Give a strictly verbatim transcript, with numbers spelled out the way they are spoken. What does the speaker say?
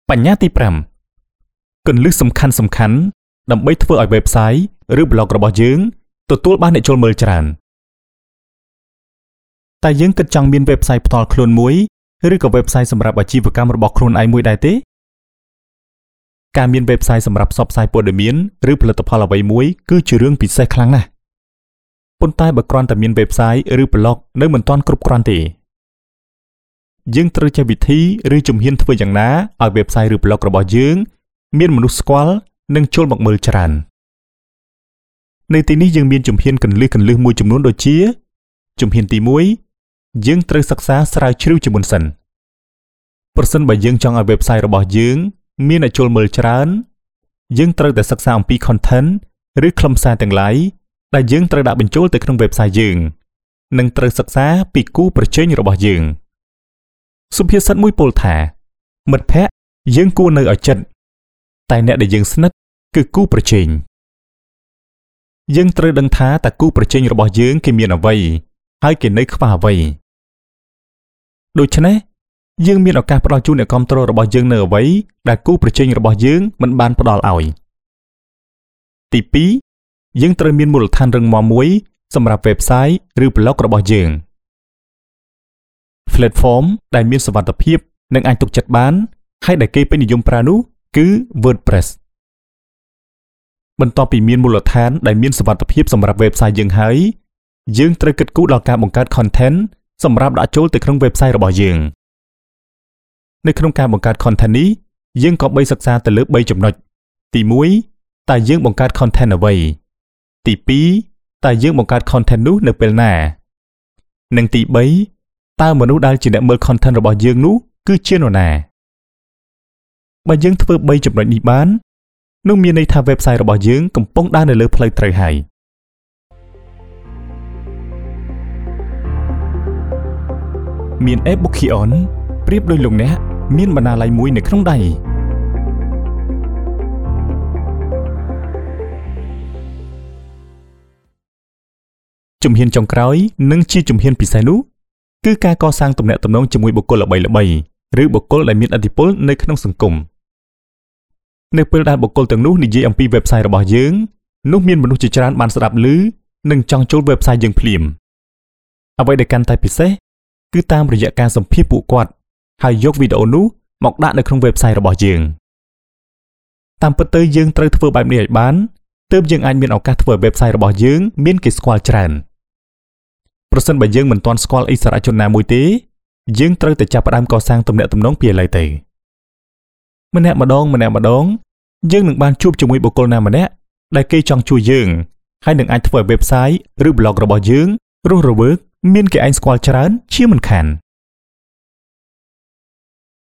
បញ្ញាទីប្រាំគន្លឹះសំខាន់សំខាន់ដើម្បីធ្វើឲ្យ website ឬ blog របស់យើងទទួលបានអ្នកចូលមើលច្រើនតែយើងគិតចង់មាន website ផ្ទាល់ខ្លួនមួយឬក៏ website សម្រាប់អាជីវកម្មរបស់ខ្លួនឯងមួយដែរទេការមាន website សម្រាប់ផ្សព្វផ្សាយព័ត៌មានឬផលិតផលអ្វីមួយគឺជារឿងពិសេសខ្លាំងណាស់ប៉ុន្តែបើគ្រាន់តែមាន website ឬ blog នៅមិនទាន់គ្រប់គ្រាន់ទេយើងត្រូវចេះវិធីឬជំហានធ្វើយ៉ាងណាឲ្យ website ឬ blog របស់យើងមានមនុស្សស្គាល់និងចូលមកមើលច្រើននៅទីនេះយើងមានជំហានកន្លឹះកន្លឹះមួយចំនួនដូចជាជំហានទីមួយយើងត្រូវសិក្សាស្រាវជ្រាវជាមុនសិនប្រសិនបើយើងចង់ឲ្យ website របស់យើងមានអ្នកចូលមើលច្រើនយើងត្រូវតែសិក្សាអំពី content ឬខ្លឹមសារទាំងឡាយដែលយើងត្រូវដាក់បញ្ចូលទៅក្នុង website យើងនិងត្រូវសិក្សាពីគូប្រជែងរបស់យើងសុភាសិតមួយពោលថាមិត្តភក្តិយើងគួរនៅឲ្យជិតតែអ្នកដែលយើងស្និទ្ធគឺគូប្រជែងយើងត្រូវដឹងថាតើគូប្រជែងរបស់យើងគេមានអ្វីហើយគេនៅខ្វះអ្វីដូច្នេះយើងមានឱកាសផ្ដល់ជូនអ្នកគាំទ្ររបស់យើងនៅអ្វីដែលគូប្រជែងរបស់យើងមិនបានផ្ដល់ឲ្យទីពីរយើងត្រូវមានមូលដ្ឋានរឹងមាំមួយសម្រាប់ website ឬ blog របស់យើង platform ដែលមានសុវត្ថិភាពនិងអាចទុកចិត្តបានហើយដែលគេពេញនិយមប្រើនោះគឺ WordPress បន្ទាប់ពីមានមូលដ្ឋានដែលមានសុវត្ថិភាពសម្រាប់ website យើងហើយយើងត្រូវគិតគូរដល់ការបង្កើត content សម្រាប់ដាក់ចូលទៅក្នុង website របស់យើងនៅក្នុងការបង្កើត content នេះយើងក៏បីសិក្សាទៅលើបីចំណុចទីមួយតើយើងបង្កើត content អ្វីទីពីរតើយើងបង្កើត content នោះនៅពេលណានិងទីបីតើមនុស្សដែលជាអ្នកមើល content របស់យើងនោះគឺជានរណាបើយើងធ្វើបីចំណុចនេះបាននោះមានន័យថា website របស់យើងកំពុងដើរនៅលើផ្លូវត្រូវហើយមាន e-bookion ប្រៀបដូចលោកអ្នកមានបណ្ណាល័យមួយនៅក្នុងដៃជំហានចុងក្រោយនិងជាជំហានពិសេសនោះគឺការកសាងទំនាក់ទំនងជាមួយបុគ្គលល្បីៗឬបុគ្គលដែលមានឥទ្ធិពលនៅក្នុងសង្គមនៅពេលដែលបុគ្គលទាំងនោះនិយាយអំពី website របស់យើងនោះមានមនុស្សជាច្រើនបានស្ដាប់ឮនិងចង់ចូល website យើងភ្លាមអ្វីដែលកាន់តែពិសេសគឺតាមរយៈការសម្ភាសន៍ពួកគាត់ហើយយកវីដេអូនោះមកដាក់នៅក្នុង website របស់យើងតាមពិតទៅយើងត្រូវធ្វើបែបនេះឲ្យបានទើបយើងអាចមានឱកាសធ្វើឲ្យ website របស់យើងមានគេស្គាល់ច្រើនប្រសិនបើយើងមិនទាន់ស្គាល់អិសរាជជនណាមួយទេយើងត្រូវតែចាប់ផ្ដើមកសាងទំនាក់ទំនងពីឥឡូវទៅម្នាក់ម្ដងម្នាក់ម្ដងយើងនឹងបានជួបជាមួយបុគ្គលណាម្នាក់ដែលគេចង់ជួយយើងហើយនឹងអាចធ្វើឲ្យ website ឬ blog របស់យើងរស់រវើកមានគេឯងស្គាល់ច្រើនជាមិនខាន